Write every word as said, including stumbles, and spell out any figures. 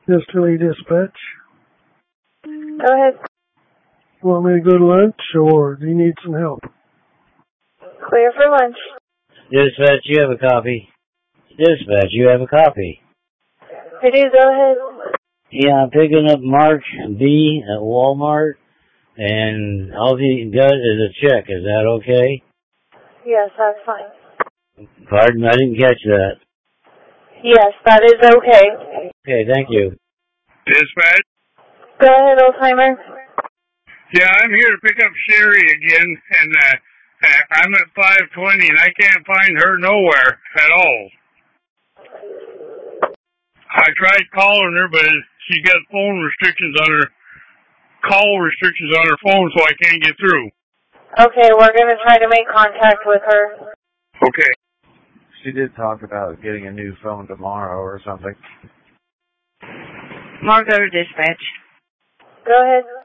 Yesterday dispatch. Go ahead. Want me to go to lunch or do you need some help? Clear for lunch. Dispatch, you have a copy. Dispatch, you have a copy. I do, go ahead. Yeah, I'm picking up Mark B at Walmart, and all he does is a check. Is that okay? Yes, that's fine. Pardon? I didn't catch that. Yes, that is okay. Okay, thank you. Dispatch? Go ahead, old timer. Yeah, I'm here to pick up Sherry again, and uh, uh, I'm at five twenty, and I can't find her nowhere at all. I tried calling her, but she's got phone restrictions on her, call restrictions on her phone, so I can't get through. Okay, we're going to try to make contact with her. Okay. She did talk about getting a new phone tomorrow or something. Mark, go to dispatch. Go ahead.